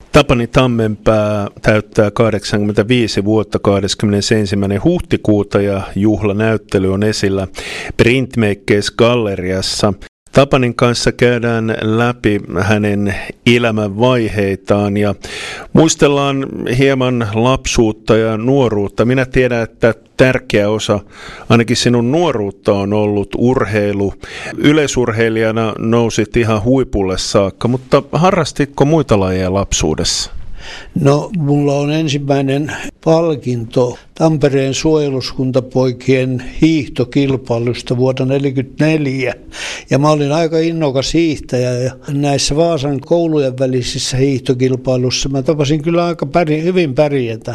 Tapani Tammenpää täyttää 85 vuotta 21. huhtikuuta ja juhlanäyttely on esillä Printmakers Galleriassa. Tapanin kanssa käydään läpi hänen elämänvaiheitaan ja muistellaan hieman lapsuutta ja nuoruutta. Minä tiedän, että tärkeä osa ainakin sinun nuoruutta on ollut urheilu. Yleisurheilijana nousit ihan huipulle saakka, mutta harrastitko muita lajeja lapsuudessa? No, mulla on ensimmäinen palkinto Tampereen suojeluskuntapoikien hiihtokilpailusta vuonna 1944. Ja mä olin aika innokas hiihtäjä ja näissä Vaasan koulujen välisissä hiihtokilpailussa mä tapasin kyllä aika hyvin pärjätä.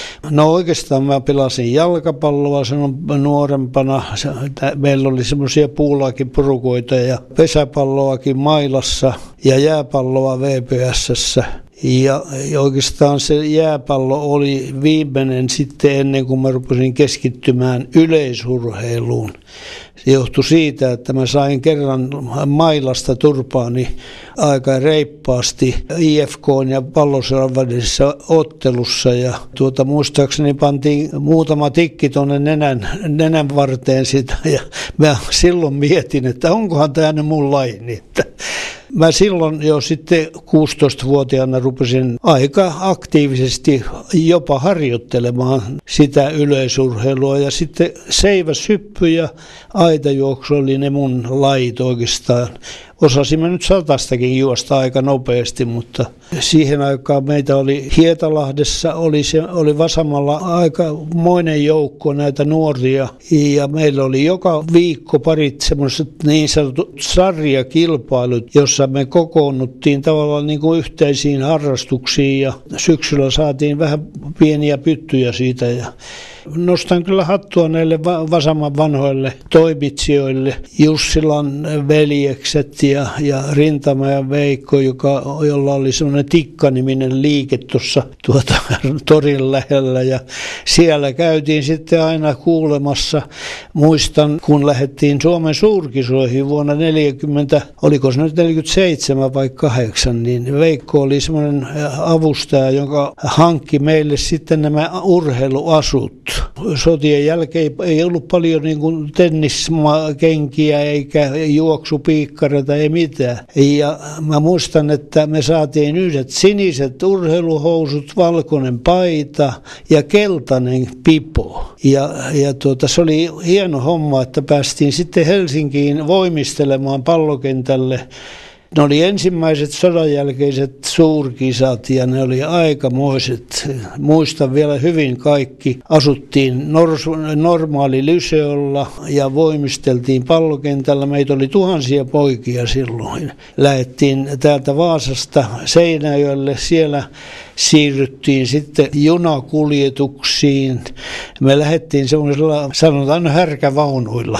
No oikeastaan mä pelasin jalkapalloa silloin nuorempana. Meillä oli semmoisia puulaakin porukoita ja pesäpalloakin mailassa ja jääpalloa VPS:ssä. Ja oikeastaan se jääpallo oli viimeinen sitten ennen kuin mä rupesin keskittymään yleisurheiluun. Se johtui siitä, että mä sain kerran mailasta turpaani aika reippaasti IFK ja Palloseuran välisessä ottelussa. Ja muistaakseni pantiin muutama tikki tuonne nenän varteen sitä. Ja mä silloin mietin, että onkohan tämä nyt mun laini. Mä silloin jo sitten 16-vuotiaana rupesin aika aktiivisesti jopa harjoittelemaan sitä yleisurheilua ja sitten seiväshyppy ja aitajuoksu oli ne mun lajit oikeastaan. Osasimme nyt 100:stakin juosta aika nopeasti, mutta siihen aikaan meitä oli Hietalahdessa, oli Vasamalla aikamoinen joukko näitä nuoria ja meillä oli joka viikko parit semmoiset niin sanotut sarjakilpailut, jossa me kokoonnuttiin tavallaan niin kuin yhteisiin harrastuksiin ja syksyllä saatiin vähän pieniä pyttyjä siitä ja nostan kyllä hattua näille Vasaman vanhoille toimitsijoille, Jussilan veljekset ja Rintamäen Veikko, jolla oli semmoinen Tikka-niminen liike tuossa torin lähellä ja siellä käytiin sitten aina kuulemassa. Muistan, kun lähdettiin Suomen suurkisoihin vuonna 40, oliko se nyt 47 vai 8, niin Veikko oli semmoinen avustaja, joka hankki meille sitten nämä urheiluasut. Sotien jälkeen ei ollut paljon niin kuin tenniskenkiä eikä juoksupiikkareita, ei mitään. Ja mä muistan, että me saatiin yhdet siniset urheiluhousut, valkoinen paita ja keltainen pipo. Ja se oli hieno homma, että päästiin sitten Helsinkiin voimistelemaan pallokentälle. Ne oli ensimmäiset sodan jälkeiset suurkisat ja ne oli aikamoiset. Muistan vielä hyvin kaikki. Asuttiin normaali lyseolla ja voimisteltiin pallokentällä. Meitä oli tuhansia poikia silloin. Lähdettiin täältä Vaasasta Seinäjoelle. Siellä siirryttiin sitten junakuljetuksiin. Me lähdettiin semmoisella, sanotaan härkävaunuilla.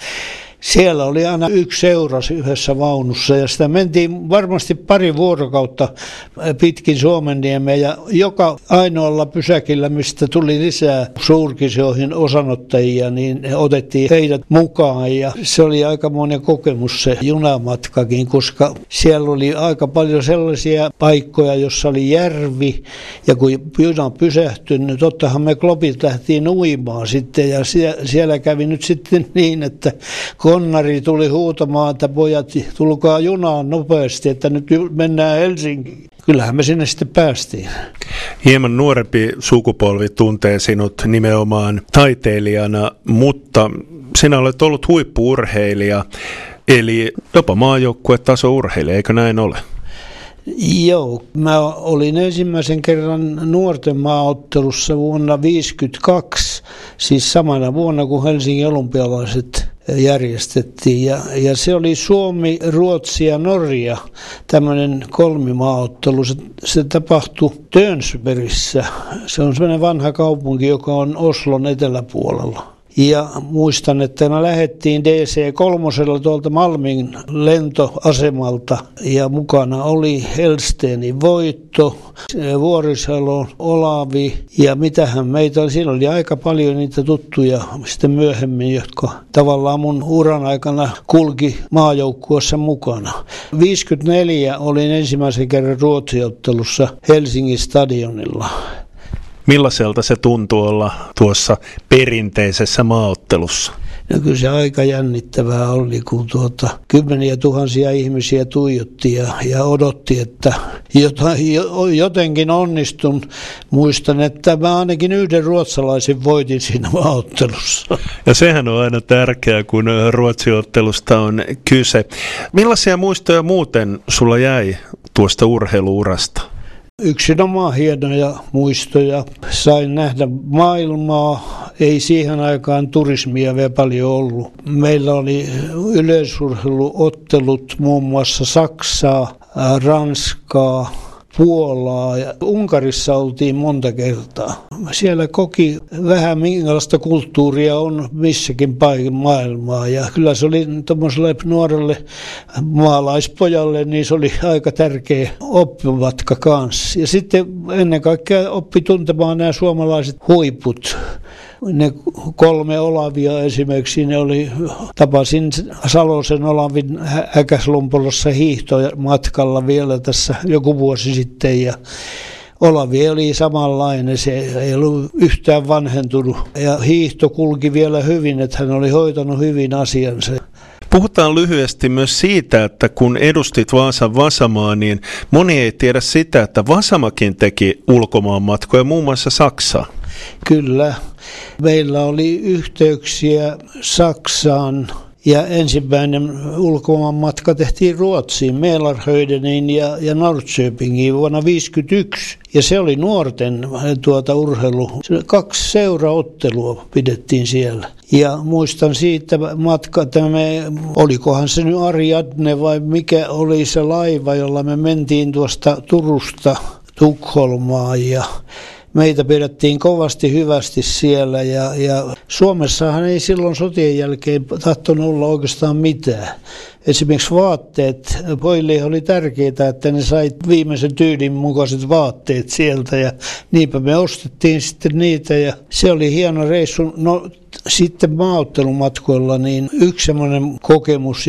Siellä oli aina yksi seuras yhdessä vaunussa ja sitä mentiin varmasti pari vuorokautta pitkin Suomenniemeä ja joka ainoalla pysäkillä, mistä tuli lisää suurkisoihin osanottajia, niin otettiin heidät mukaan ja se oli aikamoinen kokemus se junamatkakin, koska siellä oli aika paljon sellaisia paikkoja, jossa oli järvi ja kun juna pysähtyi, niin tottahan me klopit lähtiin uimaan sitten ja siellä kävi nyt sitten niin, että konnari tuli huutamaan, että pojat, tulkaa junaan nopeasti, että nyt mennään Helsinkiin. Kyllähän me sinne sitten päästiin. Hieman nuorempi sukupolvi tuntee sinut nimenomaan taiteilijana, mutta sinä olet ollut huippu-urheilija, eli jopa maajoukkuetaso-urheilija, eikö näin ole? Joo, mä olin ensimmäisen kerran nuorten maaottelussa vuonna 1952, siis samana vuonna kuin Helsingin olympialaiset järjestettiin. Ja se oli Suomi, Ruotsi ja Norja, tämmöinen kolmimaaottelu. Se tapahtui Tönsbergissä. Se on semmoinen vanha kaupunki, joka on Oslon eteläpuolella. Ja muistan, että me lähdettiin DC-3 tuolta Malmin lentoasemalta ja mukana oli Hellstenin Voitto, Vuorisalon Olavi ja mitähän meitä oli. Siinä oli aika paljon niitä tuttuja sitten myöhemmin, jotka tavallaan mun uran aikana kulki maajoukkueessa mukana. 54 olin ensimmäisen kerran Ruotsi-ottelussa Helsingin stadionilla. Millaiselta se tuntuu olla tuossa perinteisessä maaottelussa? No kyllä se aika jännittävää oli, kun kymmeniä tuhansia ihmisiä tuijotti ja odotti, että jotenkin onnistun. Muistan, että mä ainakin yhden ruotsalaisen voitin siinä maaottelussa. Ja sehän on aina tärkeää, kun Ruotsi-ottelusta on kyse. Millaisia muistoja muuten sulla jäi tuosta urheiluurasta? Yksinomaan hienoja muistoja. Sain nähdä maailmaa. Ei siihen aikaan turismia vielä paljon ollut. Meillä oli yleisurheiluottelut muun muassa Saksaa, Ranskaa, Puolaa ja Unkarissa oltiin monta kertaa. Siellä koki vähän minkälaista kulttuuria on missäkin paikan maailmaa ja kyllä se oli tuommoiselle nuorelle maalaispojalle, niin se oli aika tärkeä oppimatka kanssa. Ja sitten ennen kaikkea oppi tuntemaan nämä suomalaiset huiput. Ne 3 Olavia esimerkiksi, tapasin Salosen Olavin Äkäslumpolossa hiihtomatkalla vielä tässä joku vuosi sitten ja Olavi oli samanlainen, se ei ollut yhtään vanhentunut ja hiihto kulki vielä hyvin, että hän oli hoitanut hyvin asiansa. Puhutaan lyhyesti myös siitä, että kun edustit Vaasan Vasamaa, niin moni ei tiedä sitä, että Vasamakin teki ulkomaanmatkoja muun muassa Saksaan. Kyllä. Meillä oli yhteyksiä Saksaan ja ensimmäinen ulkomaanmatka tehtiin Ruotsiin, Mälarhöjdeniin ja Norrköpingiin vuonna 1951. Ja se oli nuorten urheilu. 2 seuraottelua pidettiin siellä. Ja muistan siitä matka, että olikohan se nyt Ariadne vai mikä oli se laiva, jolla me mentiin tuosta Turusta Tukholmaan ja meitä pidettiin kovasti hyvästi siellä ja Suomessahan ei silloin sotien jälkeen tahtonut olla oikeastaan mitään. Esimerkiksi vaatteet, pojille oli tärkeää, että ne sai viimeisen tyylin mukaiset vaatteet sieltä ja niinpä me ostettiin sitten niitä ja se oli hieno reissu. No sitten maaottelumatkoilla niin yksi semmoinen kokemus,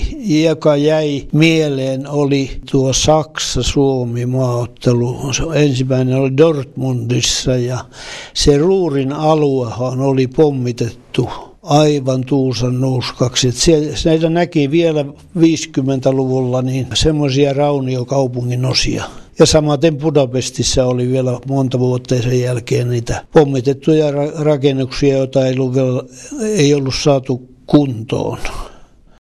joka jäi mieleen, oli tuo Saksa-Suomi maaottelu. Ensimmäinen oli Dortmundissa ja se Ruurin aluehan oli pommitettu aivan tuusan nuuskaksi. Näitä näki vielä 50-luvulla niin semmoisia rauniokaupungin osia. Ja samaten Budapestissa oli vielä monta vuotta sen jälkeen niitä pommitettuja rakennuksia, joita ei ollut saatu kuntoon.